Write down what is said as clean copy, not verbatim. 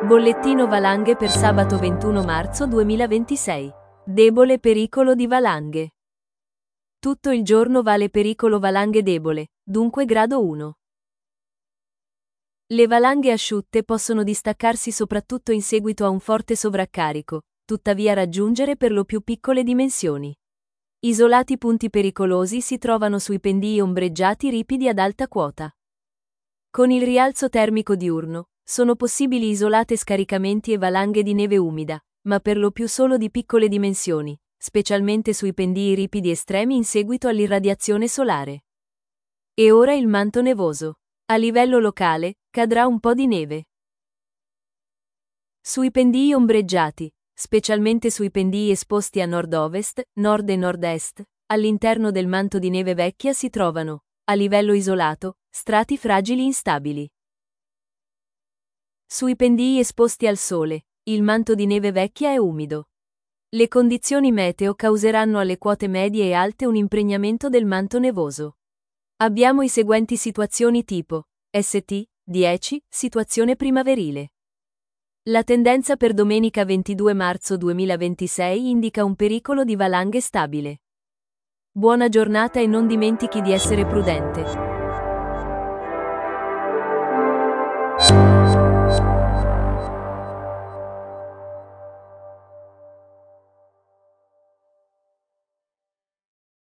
Bollettino valanghe per sabato 21 marzo 2026. Debole pericolo di valanghe. Tutto il giorno vale pericolo valanghe debole, dunque grado 1. Le valanghe asciutte possono distaccarsi soprattutto in seguito a un forte sovraccarico, tuttavia raggiungere per lo più piccole dimensioni. Isolati punti pericolosi si trovano sui pendii ombreggiati ripidi ad alta quota. Con il rialzo termico diurno, sono possibili isolate scaricamenti e valanghe di neve umida, ma per lo più solo di piccole dimensioni, specialmente sui pendii ripidi estremi in seguito all'irradiazione solare. E ora il manto nevoso. A livello locale, cadrà un po' di neve. Sui pendii ombreggiati, specialmente sui pendii esposti a nord-ovest, nord e nord-est, all'interno del manto di neve vecchia si trovano, a livello isolato, strati fragili instabili. Sui pendii esposti al sole, il manto di neve vecchia è umido. Le condizioni meteo causeranno alle quote medie e alte un impregnamento del manto nevoso. Abbiamo i seguenti situazioni tipo ST 10, situazione primaverile. La tendenza per domenica 22 marzo 2026 indica un pericolo di valanghe stabile. Buona giornata e non dimentichi di essere prudente.